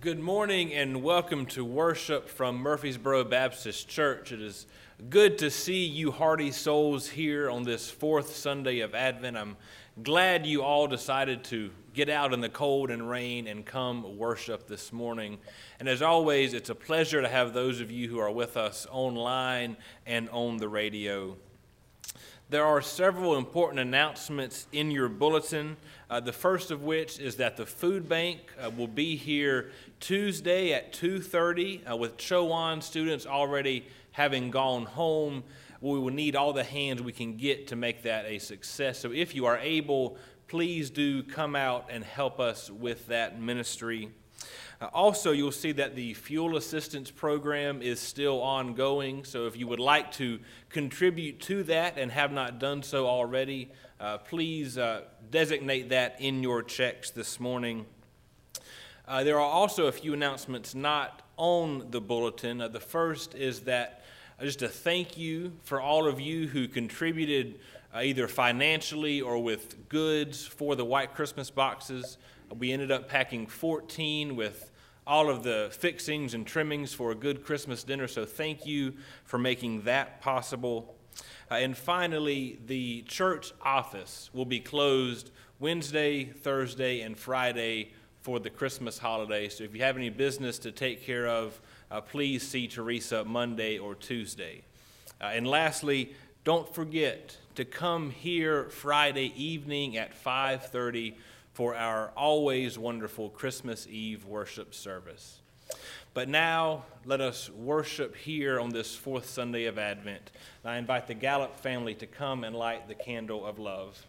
Good morning and welcome to worship from Murfreesboro Baptist Church. It is good to see you hearty souls here on this fourth Sunday of Advent. I'm glad you all decided to get out in the cold and rain and come worship this morning. And as always, it's a pleasure to have those of you who are with us online and on the radio. There are several important announcements in your bulletin, the first of which is that the food bank will be here Tuesday at 2:30 with Chowan students already having gone home. We will need all the hands we can get to make that a success. So if you are able, please do come out and help us with that ministry. Also, you'll see that the fuel assistance program is still ongoing, so if you would like to contribute to that and have not done so already, please designate that in your checks this morning. There are also a few announcements not on the bulletin. The first is that just a thank you for all of you who contributed either financially or with goods for the White Christmas boxes. We ended up packing 14 with all of the fixings and trimmings for a good Christmas dinner, so thank you for making that possible. And finally, the church office will be closed Wednesday, Thursday, and Friday for the Christmas holiday. So if you have any business to take care of, please see Teresa Monday or Tuesday. And lastly, don't forget to come here Friday evening at 5:30 for our always wonderful Christmas Eve worship service. But now, let us worship here on this fourth Sunday of Advent. I invite the Gallup family to come and light the candle of love.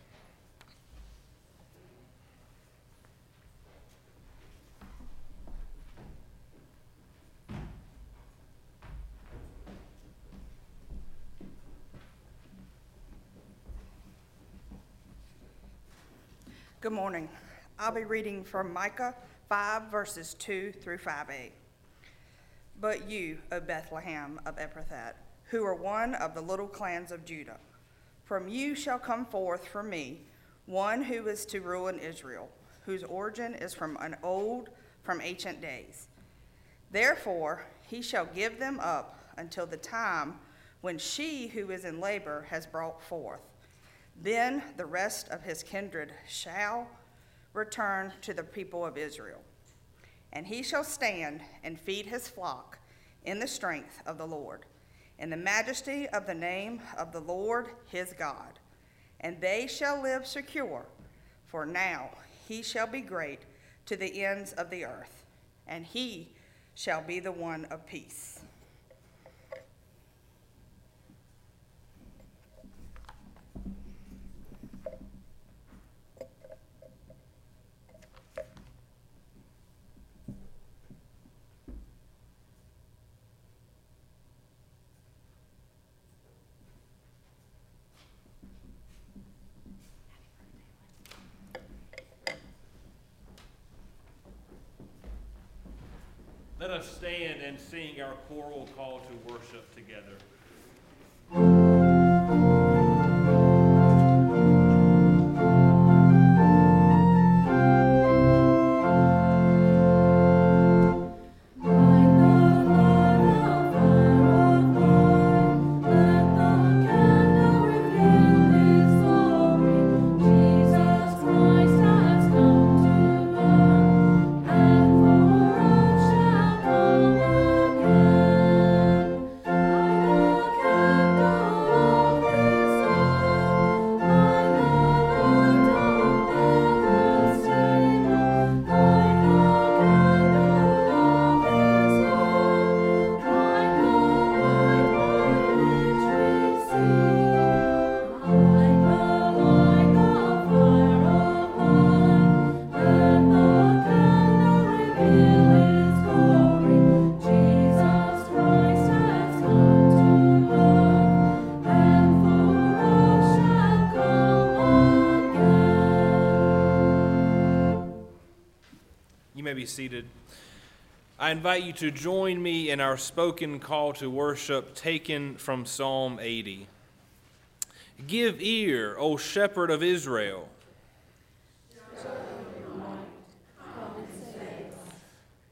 Good morning. I'll be reading from Micah 5, verses 2 through 5a. But you, O Bethlehem of Ephrathah, who are one of the little clans of Judah, from you shall come forth for me one who is to rule in Israel, whose origin is from ancient days. Therefore he shall give them up until the time when she who is in labor has brought forth. Then the rest of his kindred shall return to the people of Israel. And he shall stand and feed his flock in the strength of the Lord, in the majesty of the name of the Lord his God. And they shall live secure, for now he shall be great to the ends of the earth, and he shall be the one of peace. Let us stand and sing our choral call to worship together. Be seated. I invite you to join me in our spoken call to worship taken from Psalm 80. Give ear, O shepherd of Israel.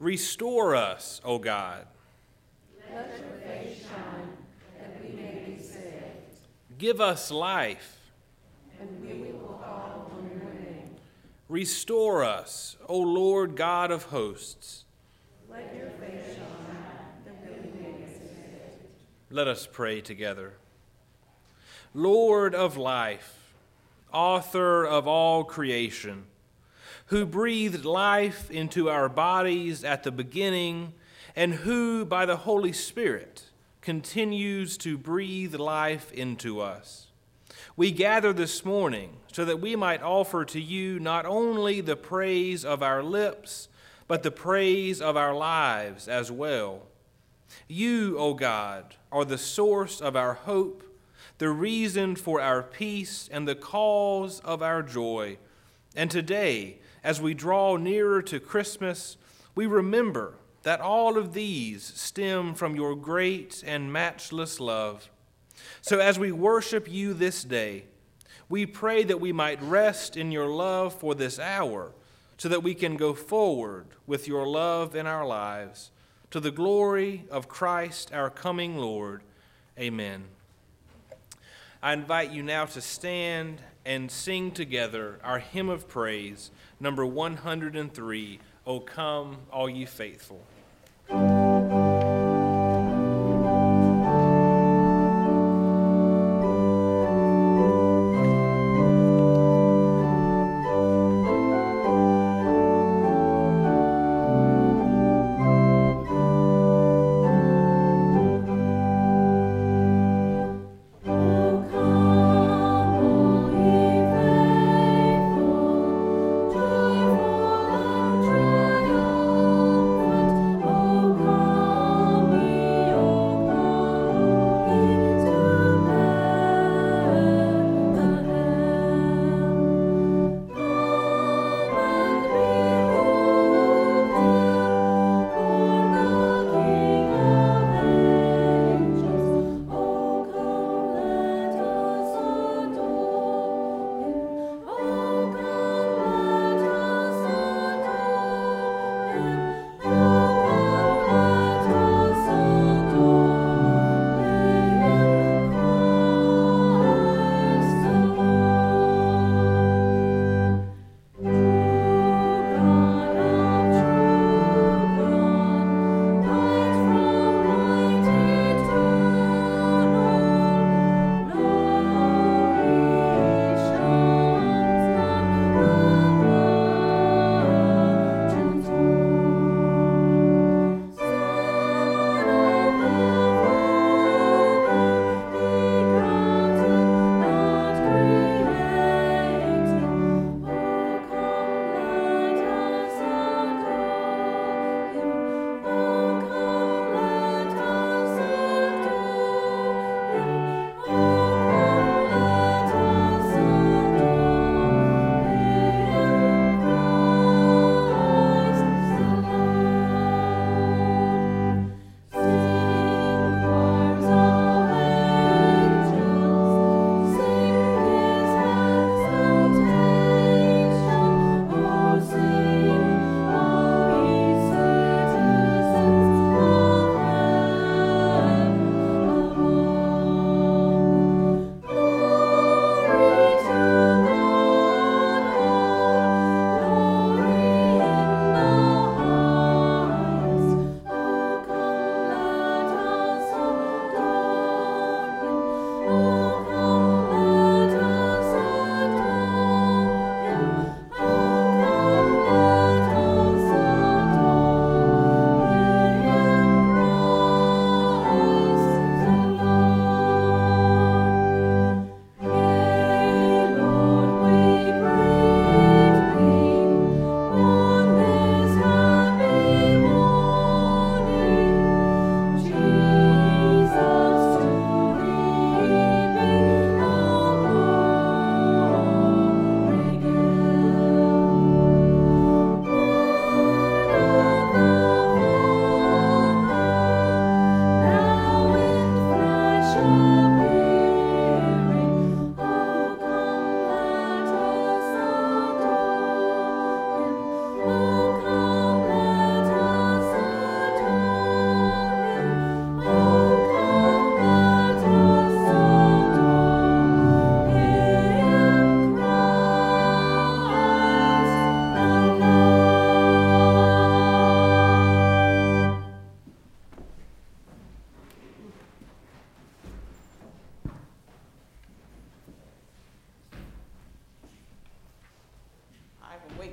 Restore us, O God. Let your face shine, that we may be saved. Give us life. And we will call on your name. Restore us, O Lord God of hosts. Let your face shine, that we may be saved. Let us pray together. Lord of life, author of all creation, who breathed life into our bodies at the beginning, and who, by the Holy Spirit, continues to breathe life into us. We gather this morning so that we might offer to you not only the praise of our lips, but the praise of our lives as well. You, O God, are the source of our hope, the reason for our peace, and the cause of our joy. And today, as we draw nearer to Christmas, we remember that all of these stem from your great and matchless love. So as we worship you this day, we pray that we might rest in your love for this hour, so that we can go forward with your love in our lives, to the glory of Christ, our coming Lord. Amen. I invite you now to stand and sing together our hymn of praise, number 103, O Come, All Ye Faithful.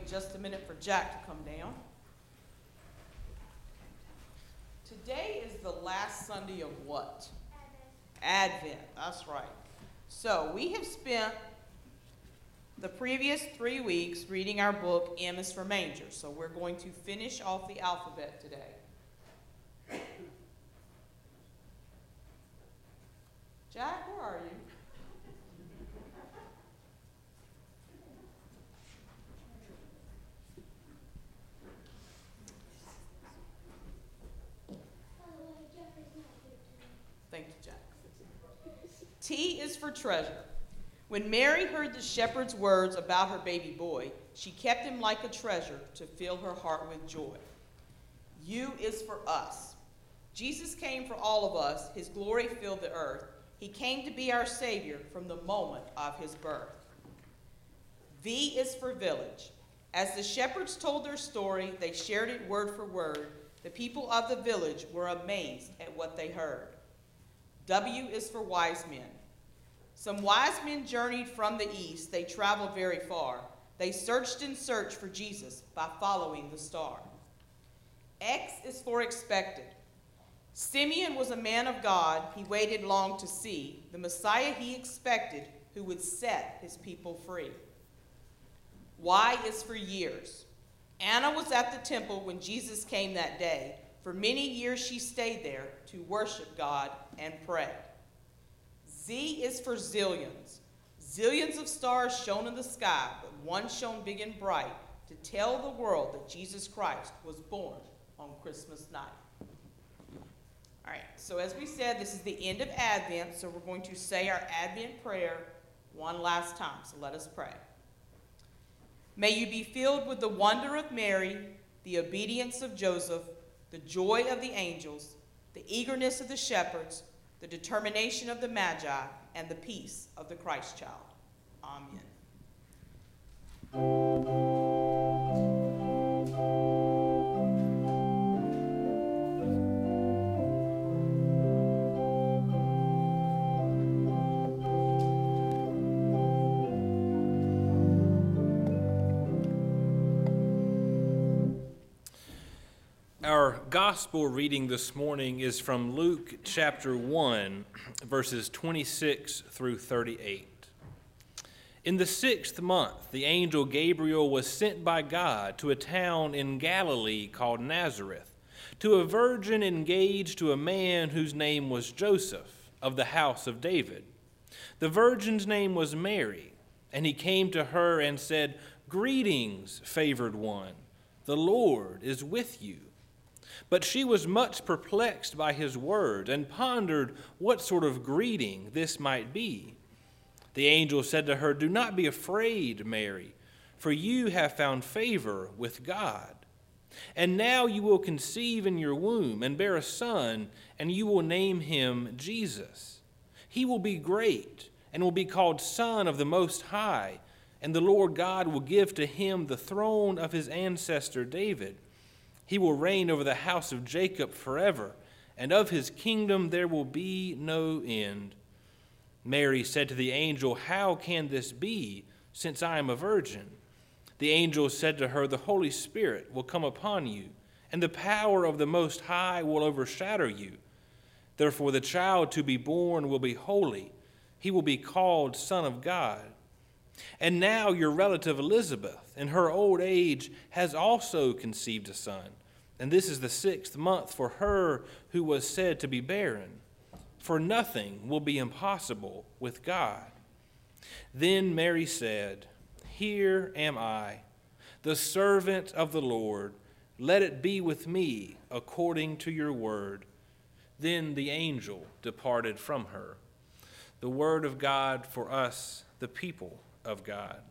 just a minute for Jack to come down. Today is the last Sunday of what? Advent, that's right. So we have spent the previous 3 weeks reading our book, M is for Manger. So we're going to finish off the alphabet today. Jack, where are you? Thank you, Jack. T is for treasure. When Mary heard the shepherd's words about her baby boy, she kept him like a treasure to fill her heart with joy. U is for us. Jesus came for all of us. His glory filled the earth. He came to be our Savior from the moment of his birth. V is for village. As the shepherds told their story, they shared it word for word. The people of the village were amazed at what they heard. W is for wise men. Some wise men journeyed from the east. They traveled very far. They searched and searched for Jesus by following the star. X is for expected. Simeon was a man of God. He waited long to see the Messiah he expected, who would set his people free. Y is for years. Anna was at the temple when Jesus came that day. For many years she stayed there to worship God and pray. Z is for zillions. Zillions of stars shone in the sky, but one shone big and bright to tell the world that Jesus Christ was born on Christmas night. All right, so as we said, this is the end of Advent, so we're going to say our Advent prayer one last time. So let us pray. May you be filled with the wonder of Mary, the obedience of Joseph, the joy of the angels, the eagerness of the shepherds, the determination of the Magi, and the peace of the Christ child. Amen. Our gospel reading this morning is from Luke chapter 1, verses 26 through 38. In the 6th month, the angel Gabriel was sent by God to a town in Galilee called Nazareth, to a virgin engaged to a man whose name was Joseph, of the house of David. The virgin's name was Mary, and he came to her and said, "Greetings, favored one, the Lord is with you." But she was much perplexed by his words and pondered what sort of greeting this might be. The angel said to her, "Do not be afraid, Mary, for you have found favor with God. And now you will conceive in your womb and bear a son, and you will name him Jesus. He will be great and will be called Son of the Most High, and the Lord God will give to him the throne of his ancestor David. He will reign over the house of Jacob forever, and of his kingdom there will be no end." Mary said to the angel, "How can this be, since I am a virgin?" The angel said to her, "The Holy Spirit will come upon you, and the power of the Most High will overshadow you. Therefore the child to be born will be holy. He will be called Son of God. And now your relative Elizabeth, in her old age, has also conceived a son. And this is the 6th month for her who was said to be barren. For nothing will be impossible with God." Then Mary said, "Here am I, the servant of the Lord. Let it be with me according to your word." Then the angel departed from her. The word of God for us, the people of God.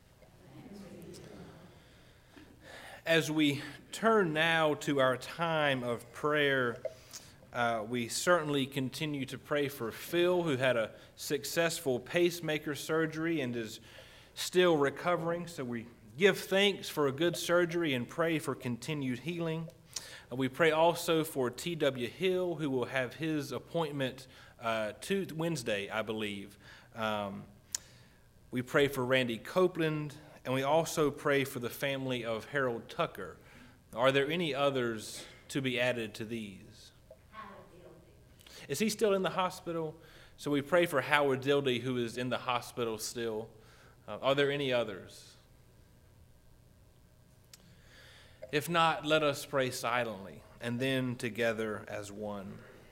As we turn now to our time of prayer, we certainly continue to pray for Phil, who had a successful pacemaker surgery and is still recovering. So we give thanks for a good surgery and pray for continued healing. We pray also for T.W. Hill, who will have his appointment Wednesday, I believe. We pray for Randy Copeland And we also pray for the family of Harold Tucker. Are there any others to be added to these? Is he still in the hospital? So we pray for Howard Dildy, who is in the hospital still. Are there any others? If not, let us pray silently and then together as one.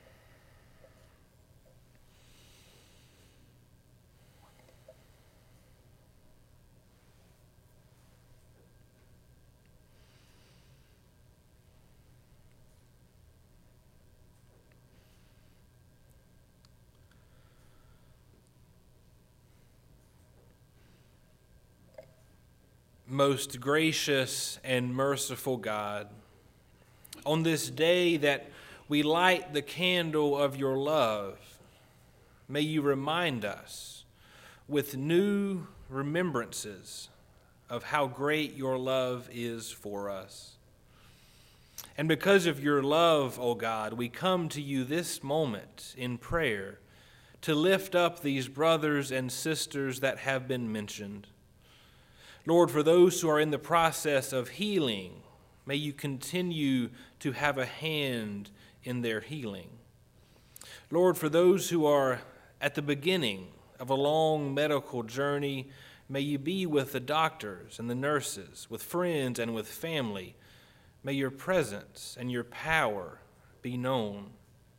Most gracious and merciful God, on this day that we light the candle of your love, may you remind us with new remembrances of how great your love is for us. And because of your love, O God, we come to you this moment in prayer to lift up these brothers and sisters that have been mentioned. Lord, for those who are in the process of healing, may you continue to have a hand in their healing. Lord, for those who are at the beginning of a long medical journey, may you be with the doctors and the nurses, with friends and with family. May your presence and your power be known.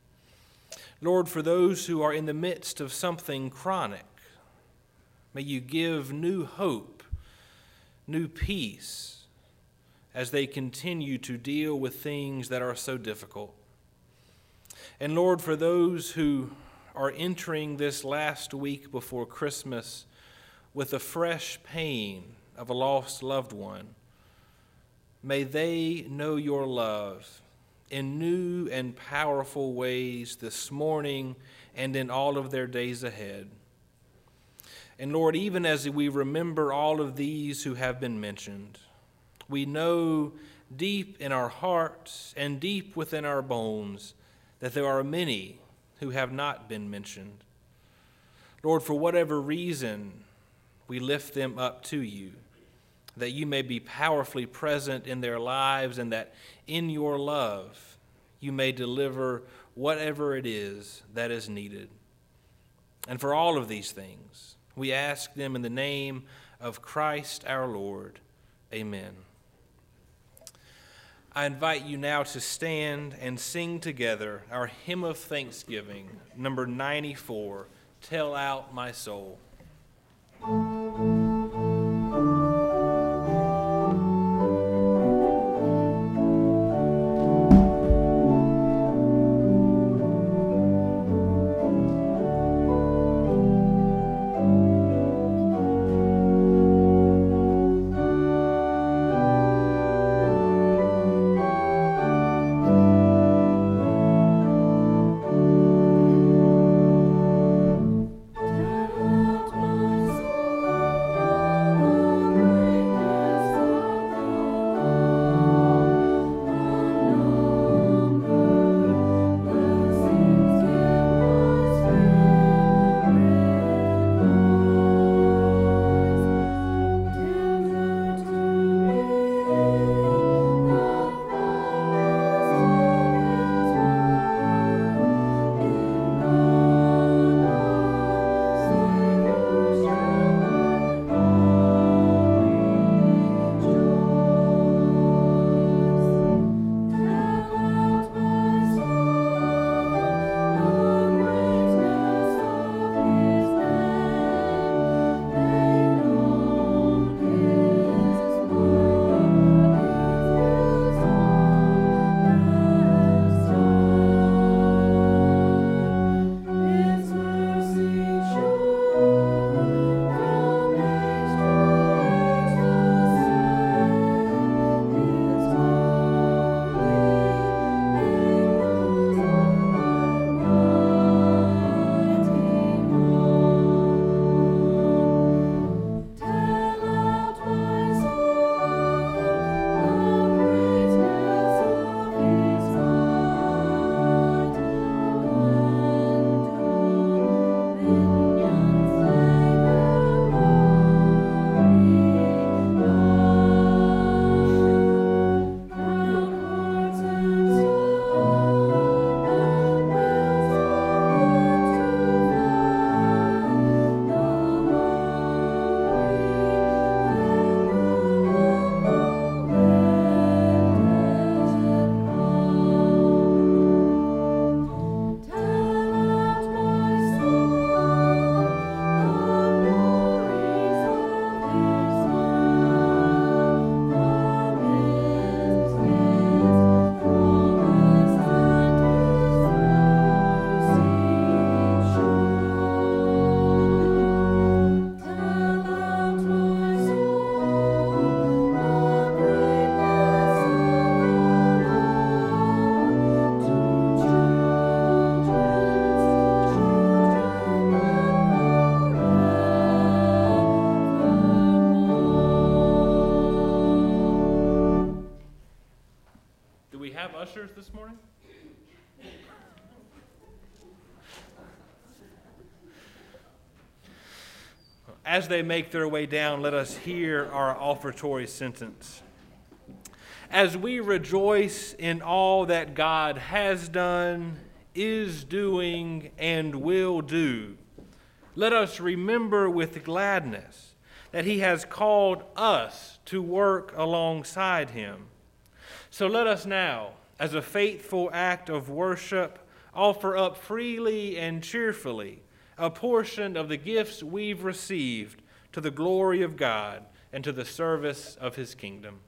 Lord, for those who are in the midst of something chronic, may you give new hope, new peace as they continue to deal with things that are so difficult. And Lord, for those who are entering this last week before Christmas with the fresh pain of a lost loved one, may they know your love in new and powerful ways this morning and in all of their days ahead. And Lord, even as we remember all of these who have been mentioned, we know deep in our hearts and deep within our bones that there are many who have not been mentioned. Lord, for whatever reason, we lift them up to you, that you may be powerfully present in their lives and that in your love you may deliver whatever it is that is needed. And for all of these things, we ask them in the name of Christ our Lord. Amen. I invite you now to stand and sing together our hymn of thanksgiving, number 94, Tell Out My Soul. Tell out my soul. ushers this morning? As they make their way down, let us hear our offertory sentence. As we rejoice in all that God has done, is doing, and will do, let us remember with gladness that He has called us to work alongside Him. So let us now, as a faithful act of worship, offer up freely and cheerfully a portion of the gifts we've received to the glory of God and to the service of His kingdom.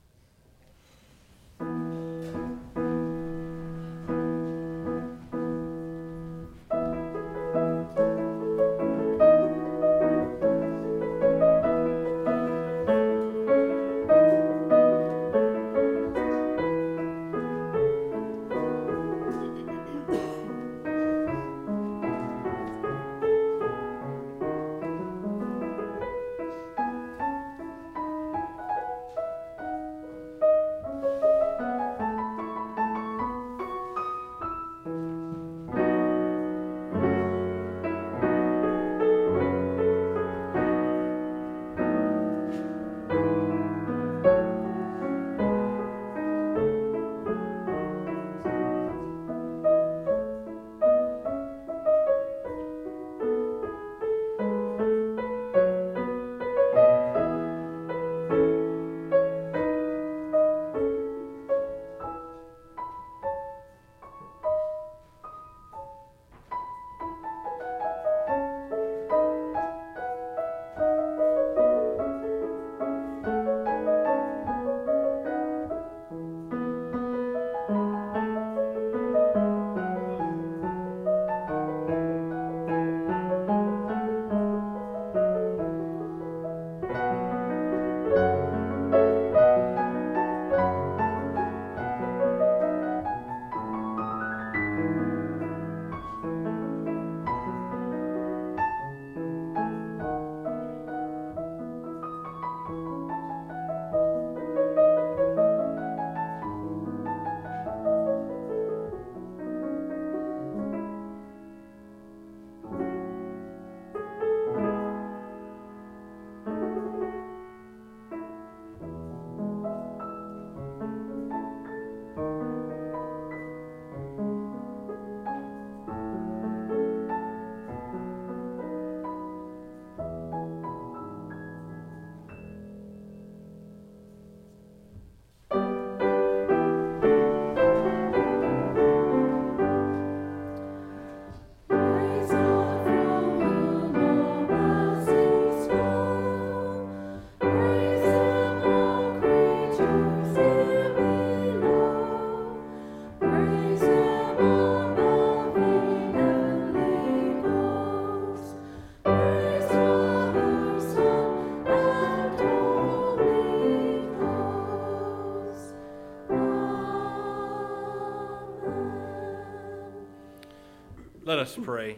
Let us pray.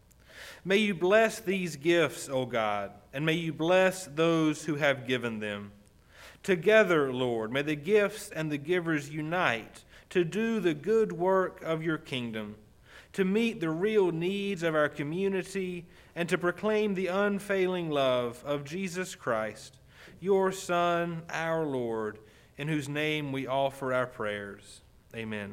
May you bless these gifts, O God, and may you bless those who have given them. Together, Lord, may the gifts and the givers unite to do the good work of your kingdom, to meet the real needs of our community, and to proclaim the unfailing love of Jesus Christ, your Son, our Lord, in whose name we offer our prayers. Amen.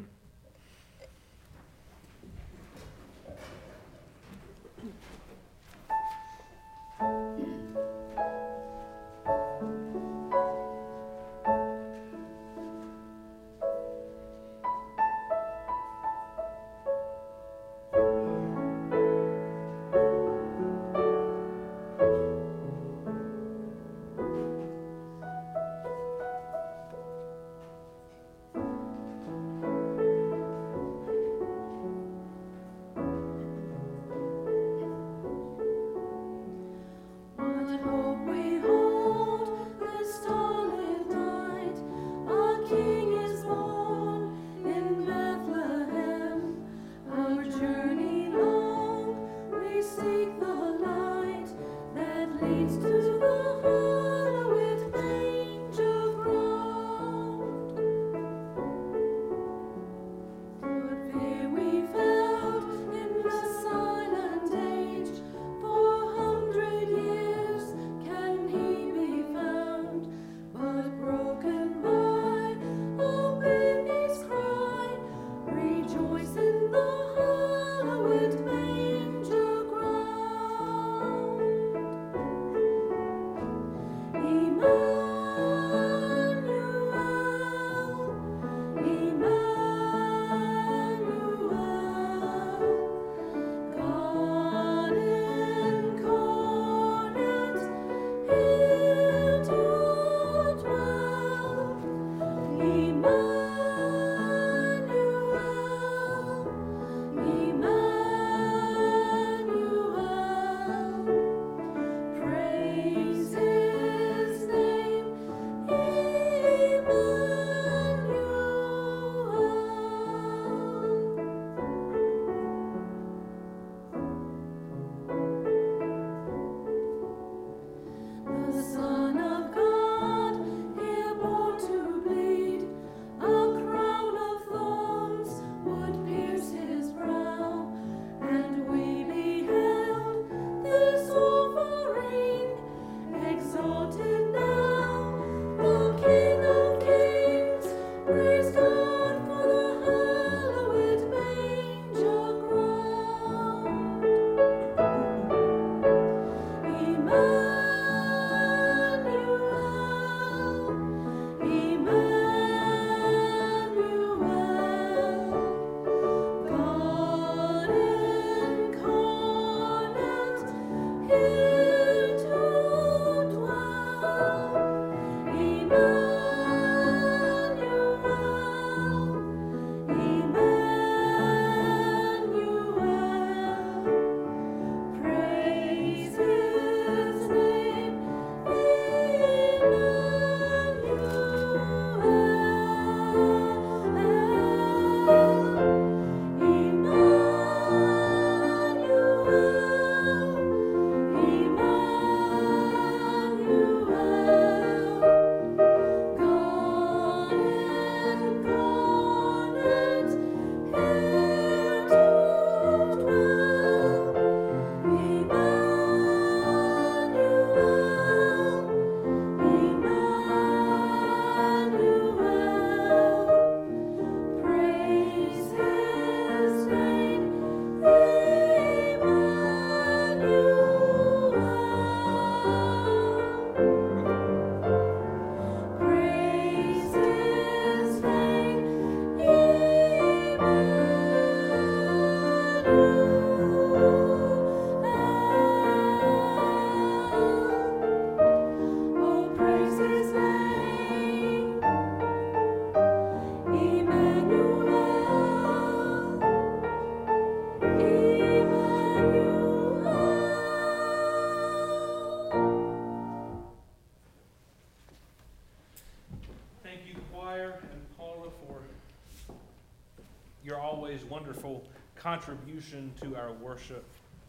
your always wonderful contribution to our worship.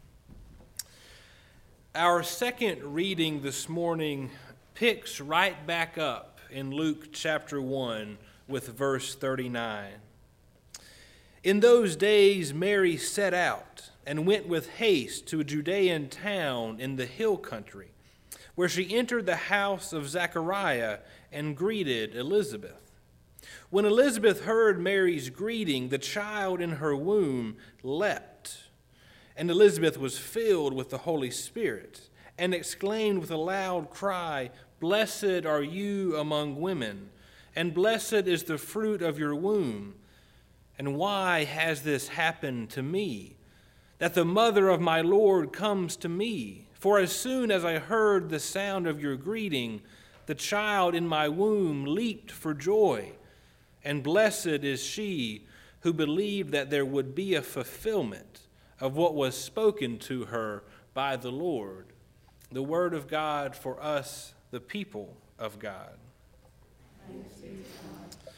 Our second reading this morning picks right back up in Luke chapter 1 with verse 39. In those days Mary set out and went with haste to a Judean town in the hill country, where she entered the house of Zechariah and greeted Elizabeth. When Elizabeth heard Mary's greeting, the child in her womb leapt, and Elizabeth was filled with the Holy Spirit, and exclaimed with a loud cry, "Blessed are you among women, and blessed is the fruit of your womb. And why has this happened to me, that the mother of my Lord comes to me? For as soon as I heard the sound of your greeting, the child in my womb leaped for joy. And blessed is she who believed that there would be a fulfillment of what was spoken to her by the Lord." The word of God for us, the people of God. Thanks be to God.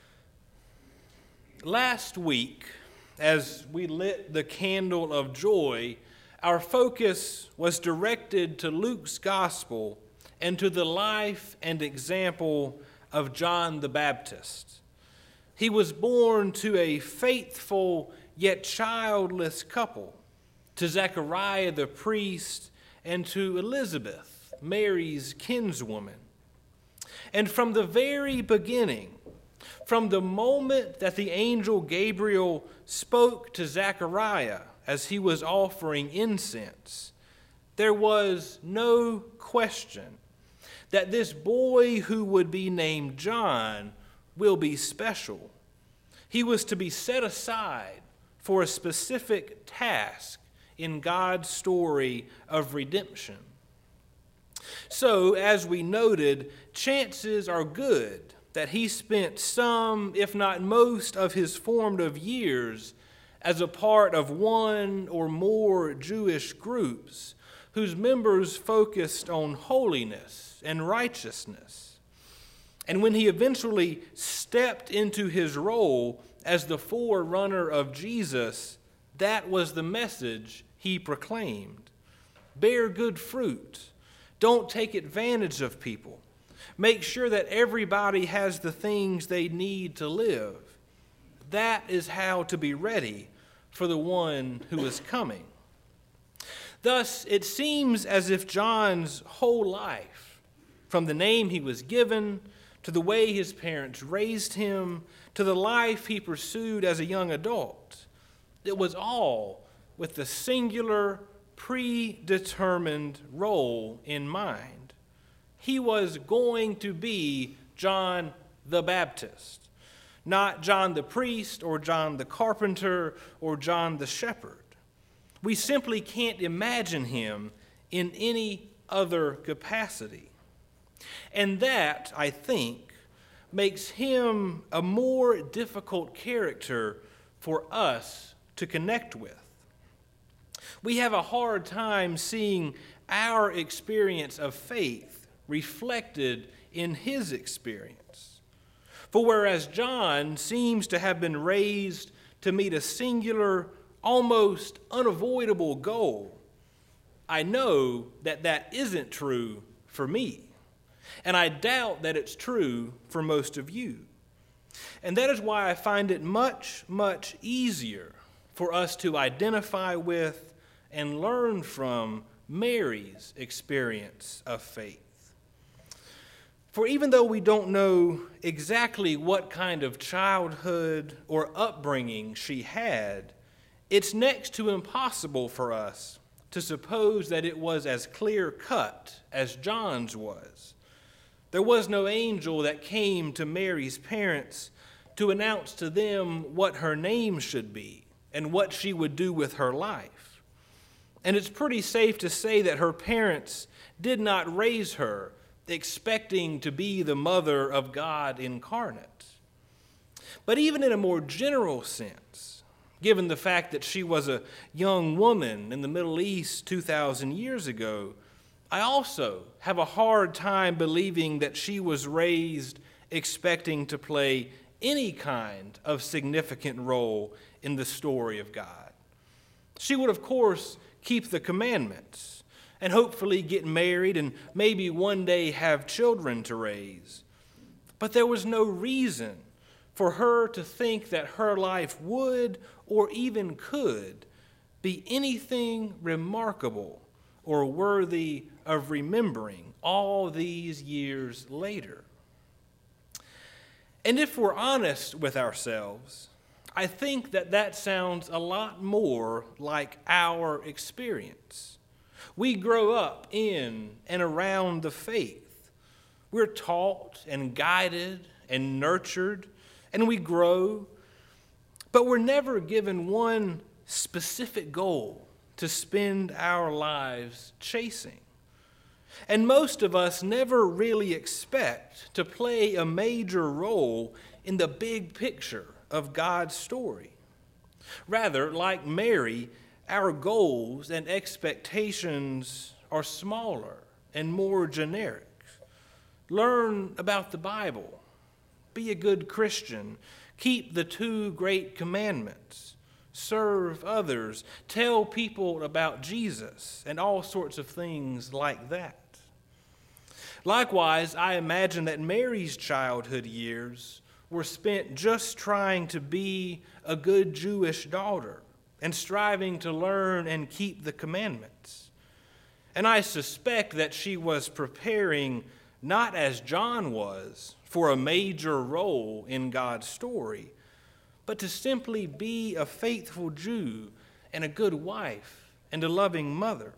Last week, as we lit the candle of joy, our focus was directed to Luke's gospel and to the life and example of John the Baptist. He was born to a faithful yet childless couple, to Zechariah the priest and to Elizabeth, Mary's kinswoman. And from the very beginning, from the moment that the angel Gabriel spoke to Zechariah as he was offering incense, there was no question that this boy who would be named John will be special. He was to be set aside for a specific task in God's story of redemption. So, as we noted, chances are good that he spent some, if not most, of his formative years as a part of one or more Jewish groups whose members focused on holiness and righteousness. And when he eventually stepped into his role as the forerunner of Jesus, that was the message he proclaimed. Bear good fruit. Don't take advantage of people. Make sure that everybody has the things they need to live. That is how to be ready for the one who is coming. Thus, it seems as if John's whole life, from the name he was given, to the way his parents raised him, to the life he pursued as a young adult, it was all with the singular, predetermined role in mind. He was going to be John the Baptist, not John the priest or John the carpenter or John the shepherd. We simply can't imagine him in any other capacity. And that, I think, makes him a more difficult character for us to connect with. We have a hard time seeing our experience of faith reflected in his experience. For whereas John seems to have been raised to meet a singular, almost unavoidable goal, I know that that isn't true for me. And I doubt that it's true for most of you. And that is why I find it much, much easier for us to identify with and learn from Mary's experience of faith. For even though we don't know exactly what kind of childhood or upbringing she had, it's next to impossible for us to suppose that it was as clear-cut as John's was. There was no angel that came to Mary's parents to announce to them what her name should be and what she would do with her life. And it's pretty safe to say that her parents did not raise her expecting to be the mother of God incarnate. But even in a more general sense, given the fact that she was a young woman in the Middle East 2,000 years ago, I also have a hard time believing that she was raised expecting to play any kind of significant role in the story of God. She would, of course, keep the commandments and hopefully get married and maybe one day have children to raise. But there was no reason for her to think that her life would or even could be anything remarkable or worthy of remembering all these years later. And if we're honest with ourselves, I think that that sounds a lot more like our experience. We grow up in and around the faith. We're taught and guided and nurtured, and we grow, but we're never given one specific goal to spend our lives chasing. And most of us never really expect to play a major role in the big picture of God's story. Rather, like Mary, our goals and expectations are smaller and more generic. Learn about the Bible, be a good Christian, keep the 2 great commandments, serve others, tell people about Jesus, and all sorts of things like that. Likewise, I imagine that Mary's childhood years were spent just trying to be a good Jewish daughter and striving to learn and keep the commandments. And I suspect that she was preparing, not as John was, for a major role in God's story, but to simply be a faithful Jew and a good wife and a loving mother.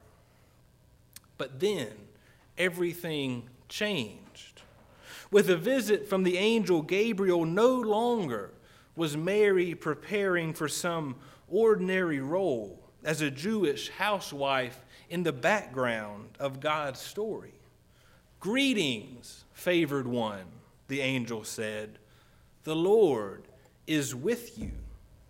But then everything changed. With a visit from the angel Gabriel, no longer was Mary preparing for some ordinary role as a Jewish housewife in the background of God's story. "Greetings, favored one," the angel said. "The Lord is with you."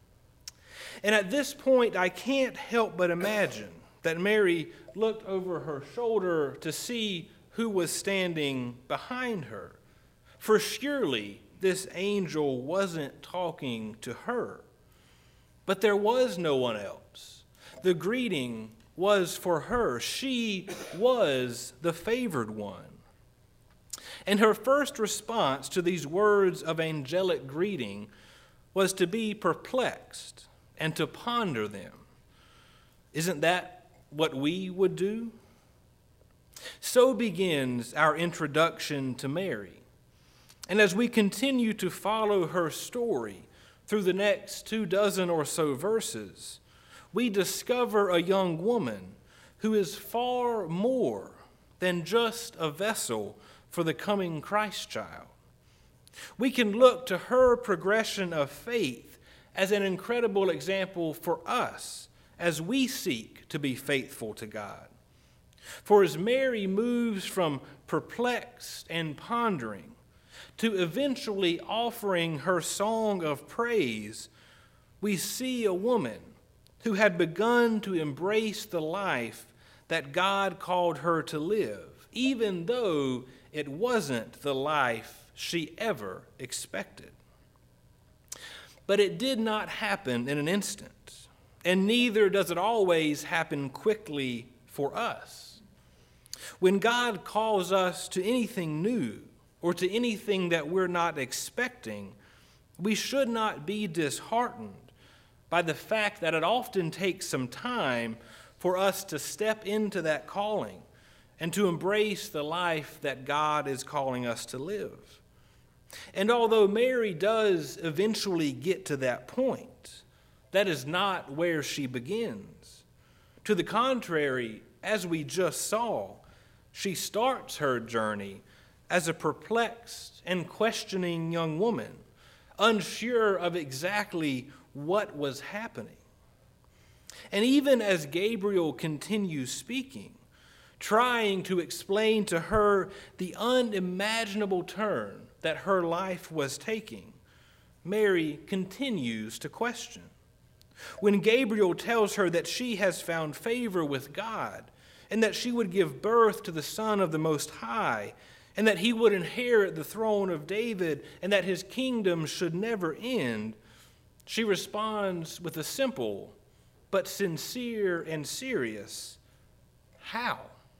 And at this point, I can't help but imagine that Mary looked over her shoulder to see who was standing behind her. For surely this angel wasn't talking to her. But there was no one else. The greeting was for her. She was the favored one. And her first response to these words of angelic greeting was to be perplexed and to ponder them. Isn't that what we would do? So begins our introduction to Mary. And as we continue to follow her story through the next 24 or so verses, we discover a young woman who is far more than just a vessel for the coming Christ child. We can look to her progression of faith as an incredible example for us as we seek to be faithful to God. For as Mary moves from perplexed and pondering to eventually offering her song of praise, we see a woman who had begun to embrace the life that God called her to live, even though it wasn't the life she ever expected. But it did not happen in an instant, and neither does it always happen quickly for us. When God calls us to anything new or to anything that we're not expecting, we should not be disheartened by the fact that it often takes some time for us to step into that calling and to embrace the life that God is calling us to live. And although Mary does eventually get to that point, that is not where she begins. To the contrary, as we just saw, she starts her journey as a perplexed and questioning young woman, unsure of exactly what was happening. And even as Gabriel continues speaking, trying to explain to her the unimaginable turn that her life was taking, Mary continues to question. When Gabriel tells her that she has found favor with God and that she would give birth to the Son of the Most High, and that he would inherit the throne of David, and that his kingdom should never end, she responds with a simple but sincere and serious, how?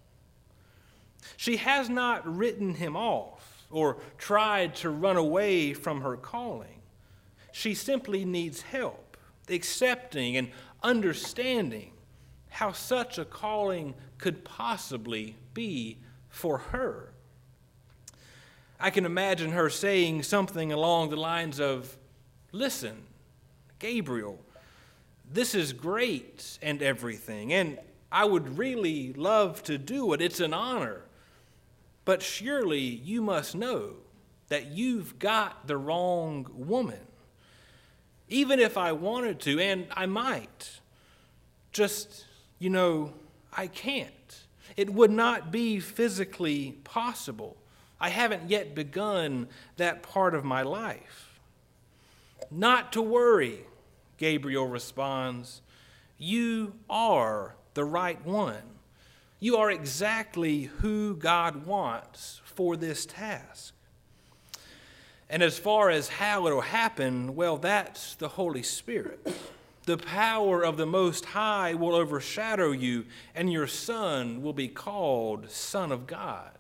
She has not written him off or tried to run away from her calling. She simply needs help, accepting and understanding how such a calling could possibly be for her. I can imagine her saying something along the lines of, "Listen, Gabriel, this is great and everything, and I would really love to do it. It's an honor. But surely you must know that you've got the wrong woman. Even if I wanted to, and I might, just, I can't. It would not be physically possible. I haven't yet begun that part of my life." "Not to worry," Gabriel responds. "You are the right one. You are exactly who God wants for this task." And as far as how it'll happen, well, that's the Holy Spirit. The power of the Most High will overshadow you, and your son will be called Son of God.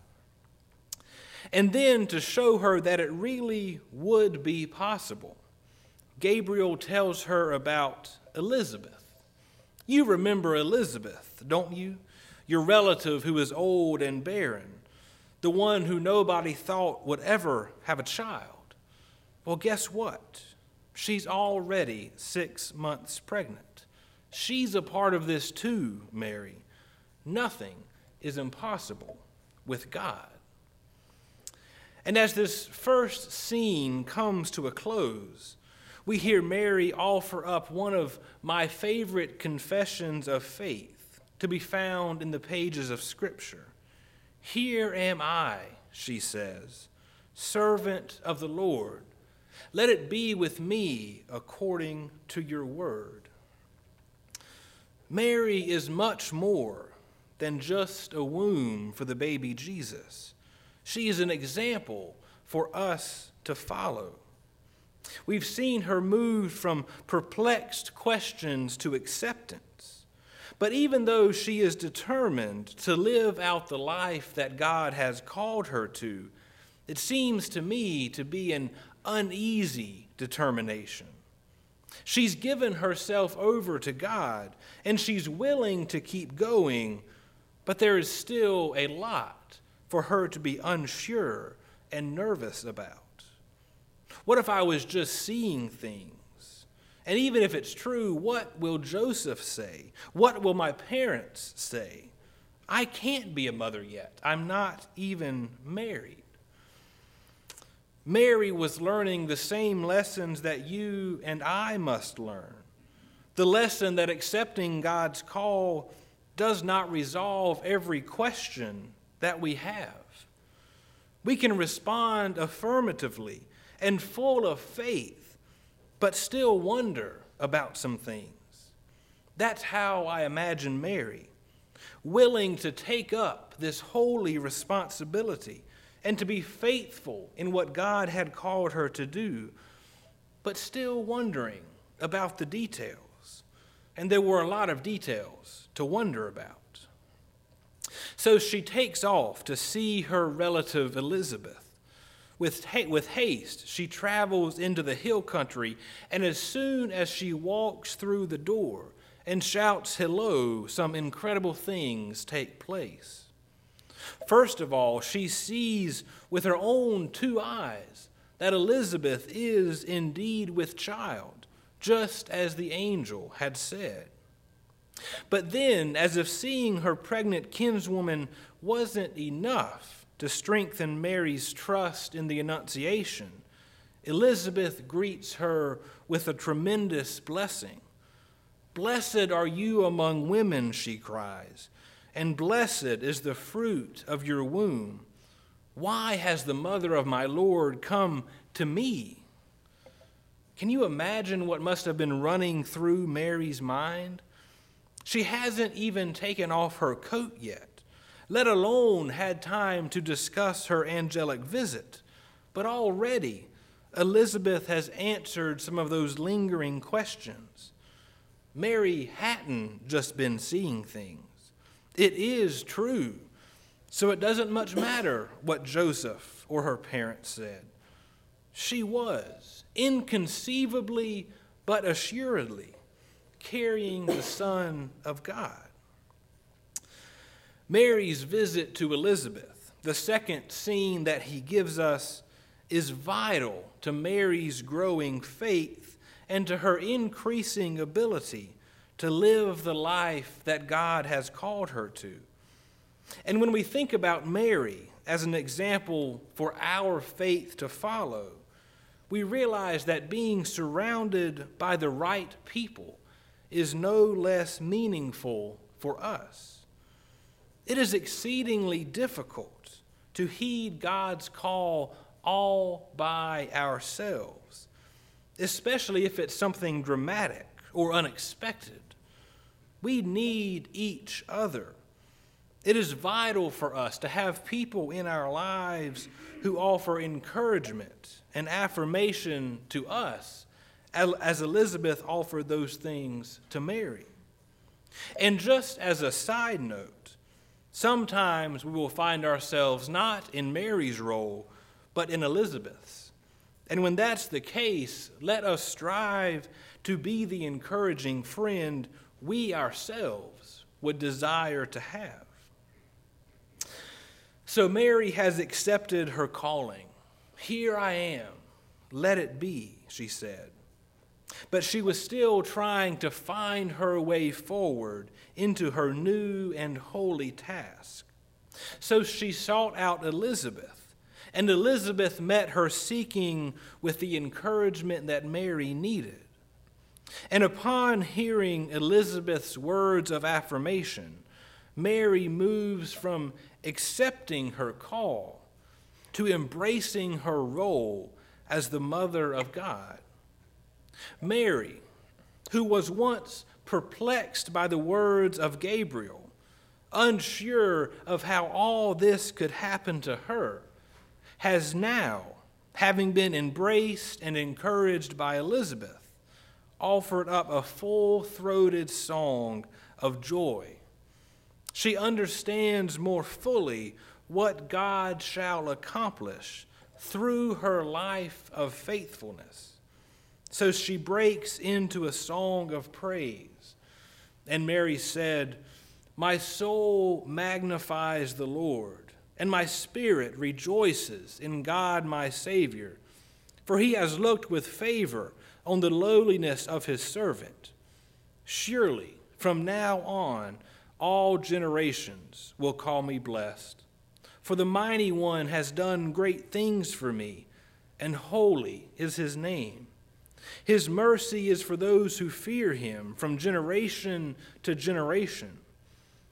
And then, to show her that it really would be possible, Gabriel tells her about Elizabeth. You remember Elizabeth, don't you? Your relative who is old and barren, the one who nobody thought would ever have a child. Well, guess what? She's already 6 months pregnant. She's a part of this too, Mary. Nothing is impossible with God. And as this first scene comes to a close, we hear Mary offer up one of my favorite confessions of faith to be found in the pages of Scripture. "Here am I," she says, "servant of the Lord. Let it be with me according to your word." Mary is much more than just a womb for the baby Jesus. She is an example for us to follow. We've seen her move from perplexed questions to acceptance. But even though she is determined to live out the life that God has called her to, it seems to me to be an uneasy determination. She's given herself over to God, and she's willing to keep going, but there is still a lot for her to be unsure and nervous about. What if I was just seeing things? And even if it's true, what will Joseph say? What will my parents say? I can't be a mother yet. I'm not even married. Mary was learning the same lessons that you and I must learn. The lesson that accepting God's call does not resolve every question that we have. We can respond affirmatively and full of faith, but still wonder about some things. That's how I imagine Mary, willing to take up this holy responsibility and to be faithful in what God had called her to do, but still wondering about the details. And there were a lot of details to wonder about. So she takes off to see her relative Elizabeth. With haste, she travels into the hill country, and as soon as she walks through the door and shouts hello, some incredible things take place. First of all, she sees with her own two eyes that Elizabeth is indeed with child, just as the angel had said. But then, as if seeing her pregnant kinswoman wasn't enough to strengthen Mary's trust in the Annunciation, Elizabeth greets her with a tremendous blessing. "Blessed are you among women," she cries, "and blessed is the fruit of your womb. Why has the mother of my Lord come to me?" Can you imagine what must have been running through Mary's mind? She hasn't even taken off her coat yet, let alone had time to discuss her angelic visit. But already, Elizabeth has answered some of those lingering questions. Mary hadn't just been seeing things. It is true, so it doesn't much matter what Joseph or her parents said. She was, inconceivably but assuredly, carrying the Son of God. Mary's visit to Elizabeth, the second scene that he gives us, is vital to Mary's growing faith and to her increasing ability to live the life that God has called her to. And when we think about Mary as an example for our faith to follow, we realize that being surrounded by the right people is no less meaningful for us. It is exceedingly difficult to heed God's call all by ourselves, especially if it's something dramatic or unexpected. We need each other. It is vital for us to have people in our lives who offer encouragement and affirmation to us, as Elizabeth offered those things to Mary. And just as a side note, sometimes we will find ourselves not in Mary's role, but in Elizabeth's. And when that's the case, let us strive to be the encouraging friend we ourselves would desire to have. So Mary has accepted her calling. "Here I am, let it be," she said. But she was still trying to find her way forward into her new and holy task. So she sought out Elizabeth, and Elizabeth met her seeking with the encouragement that Mary needed. And upon hearing Elizabeth's words of affirmation, Mary moves from accepting her call to embracing her role as the mother of God. Mary, who was once perplexed by the words of Gabriel, unsure of how all this could happen to her, has now, having been embraced and encouraged by Elizabeth, offered up a full-throated song of joy. She understands more fully what God shall accomplish through her life of faithfulness. So she breaks into a song of praise. And Mary said, "My soul magnifies the Lord, and my spirit rejoices in God my Savior, for he has looked with favor on the lowliness of his servant. Surely from now on all generations will call me blessed. For the Mighty One has done great things for me, and holy is his name. His mercy is for those who fear him from generation to generation.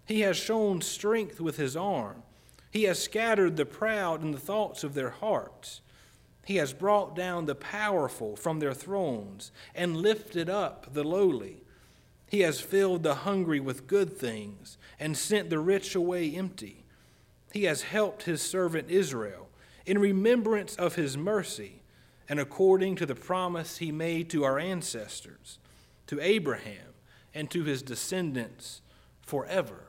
He has shown strength with his arm. He has scattered the proud in the thoughts of their hearts. He has brought down the powerful from their thrones and lifted up the lowly. He has filled the hungry with good things and sent the rich away empty. He has helped his servant Israel in remembrance of his mercy and according to the promise he made to our ancestors, to Abraham and to his descendants forever.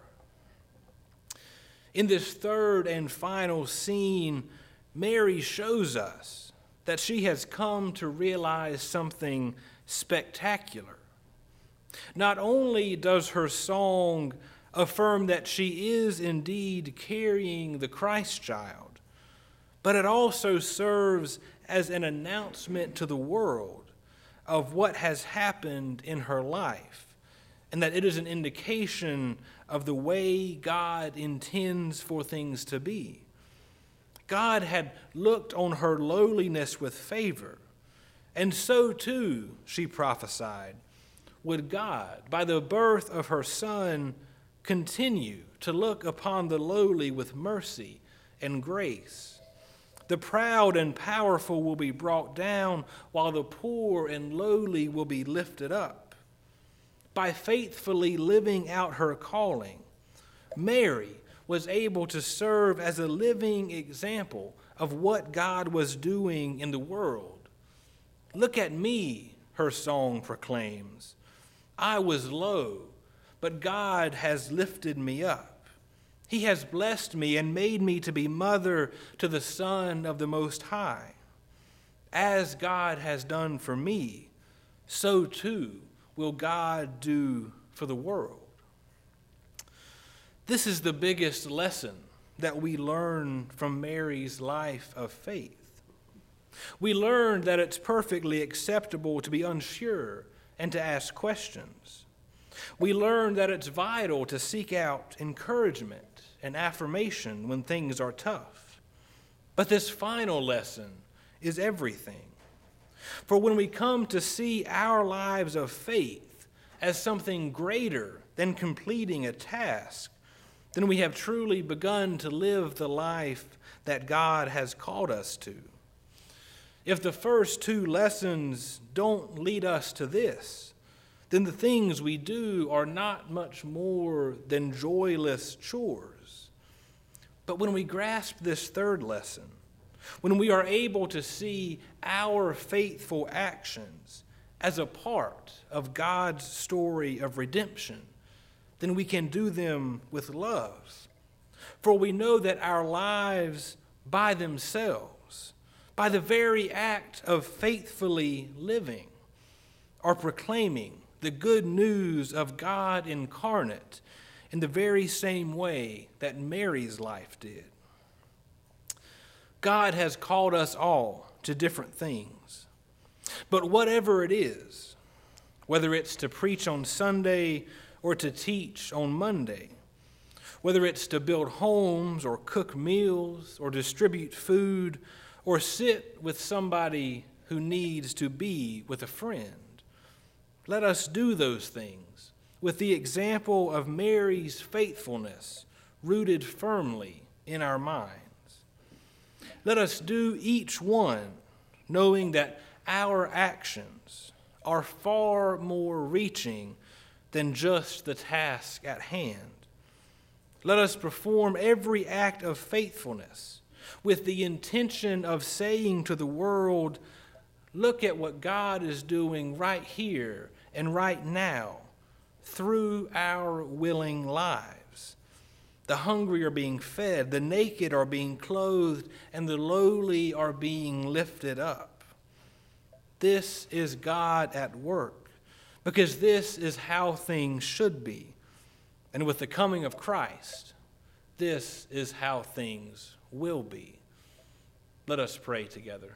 In this third and final scene, Mary shows us that she has come to realize something spectacular. Not only does her song affirm that she is indeed carrying the Christ child, but it also serves as an announcement to the world of what has happened in her life, and that it is an indication of the way God intends for things to be. God had looked on her lowliness with favor, and so too, she prophesied, would God, by the birth of her Son, continue to look upon the lowly with mercy and grace. The proud and powerful will be brought down, while the poor and lowly will be lifted up. By faithfully living out her calling, Mary was able to serve as a living example of what God was doing in the world. Look at me, her song proclaims. I was low, but God has lifted me up. He has blessed me and made me to be mother to the Son of the Most High. As God has done for me, so too will God do for the world. This is the biggest lesson that we learn from Mary's life of faith. We learned that it's perfectly acceptable to be unsure and to ask questions. We learned that it's vital to seek out encouragement and affirmation when things are tough. But this final lesson is everything. For when we come to see our lives of faith as something greater than completing a task, then we have truly begun to live the life that God has called us to. If the first two lessons don't lead us to this, then the things we do are not much more than joyless chores. But when we grasp this third lesson, when we are able to see our faithful actions as a part of God's story of redemption, then we can do them with love. For we know that our lives by themselves, by the very act of faithfully living, are proclaiming the good news of God incarnate in the very same way that Mary's life did. God has called us all to different things. But whatever it is, whether it's to preach on Sunday or to teach on Monday, whether it's to build homes or cook meals or distribute food or sit with somebody who needs to be with a friend, let us do those things with the example of Mary's faithfulness rooted firmly in our minds. Let us do each one knowing that our actions are far more reaching than just the task at hand. Let us perform every act of faithfulness with the intention of saying to the world, look at what God is doing right here and right now through our willing lives. The hungry are being fed, the naked are being clothed, and the lowly are being lifted up. This is God at work, because this is how things should be. And with the coming of Christ, this is how things will be. Let us pray together.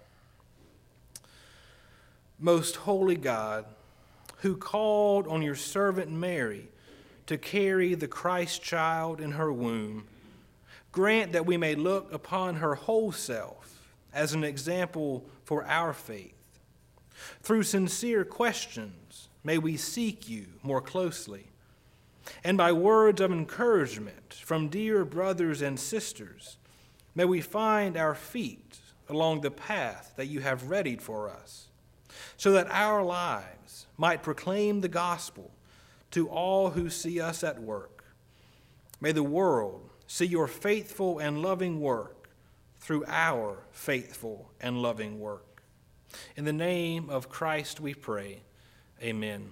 Most holy God, who called on your servant Mary to carry the Christ child in her womb, grant that we may look upon her whole self as an example for our faith. Through sincere questions, may we seek you more closely. and by words of encouragement from dear brothers and sisters, may we find our feet along the path that you have readied for us, so that our lives might proclaim the gospel to all who see us at work. May the world see your faithful and loving work through our faithful and loving work. In the name of Christ we pray. Amen.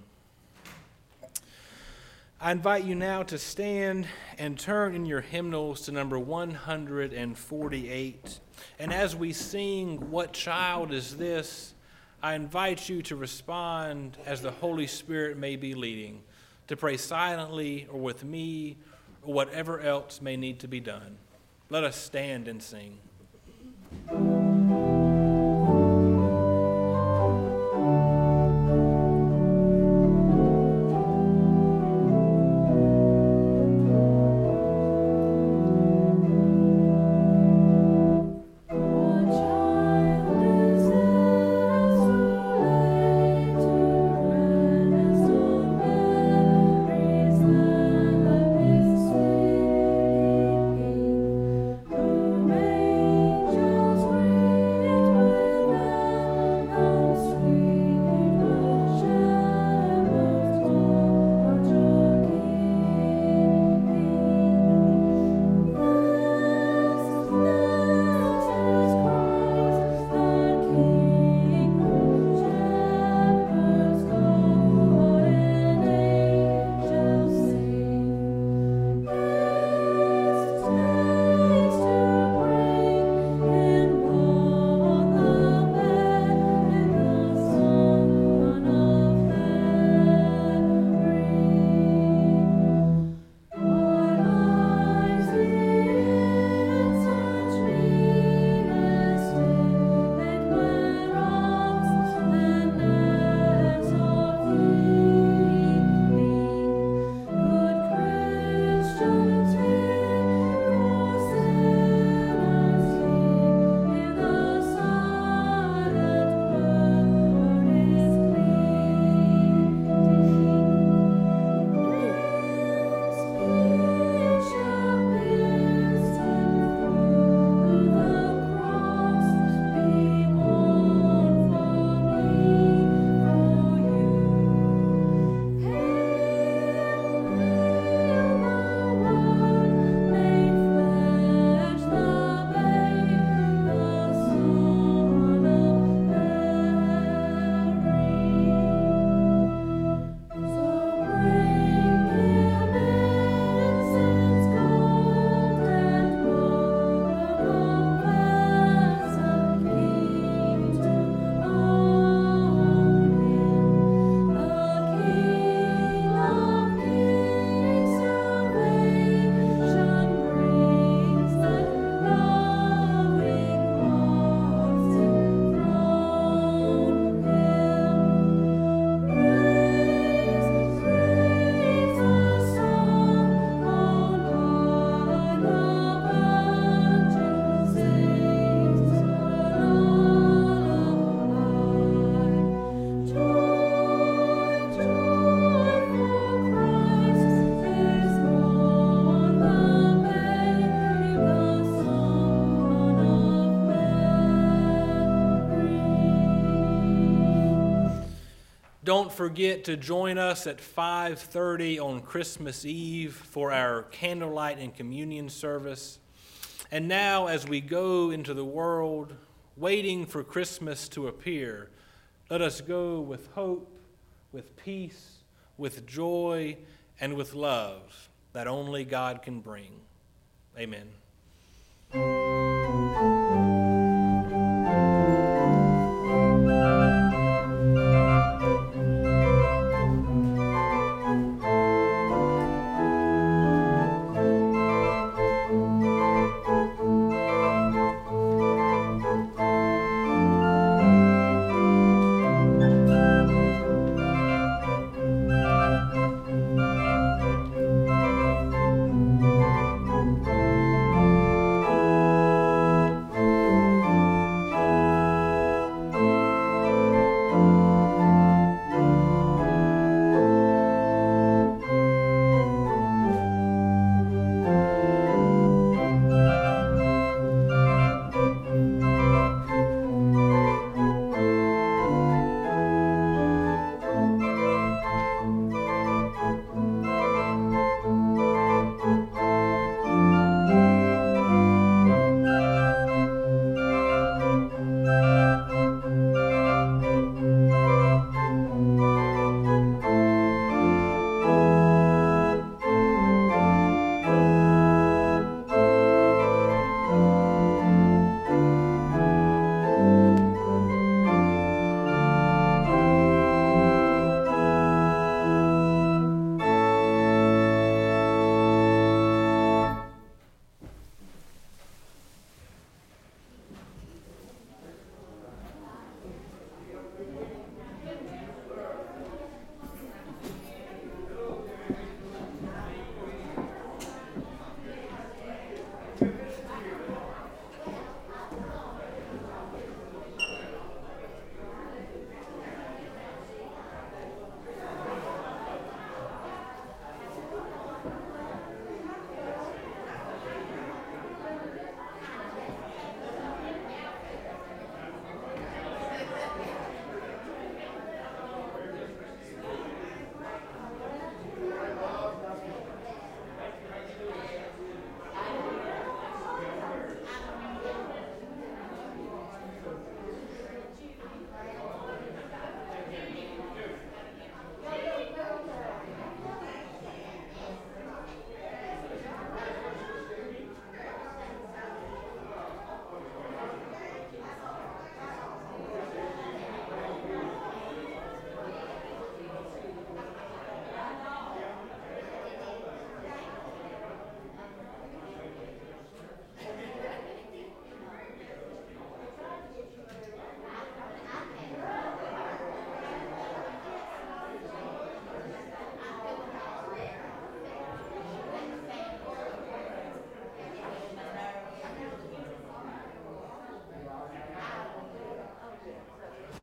I invite you now to stand and turn in your hymnals to number 148. And as we sing, "What Child Is This?" I invite you to respond as the Holy Spirit may be leading, to pray silently or with me or whatever else may need to be done. Let us stand and sing. Don't forget to join us at 5:30 on Christmas Eve for our candlelight and communion service. And now, as we go into the world, waiting for Christmas to appear, let us go with hope, with peace, with joy, and with love that only God can bring. Amen.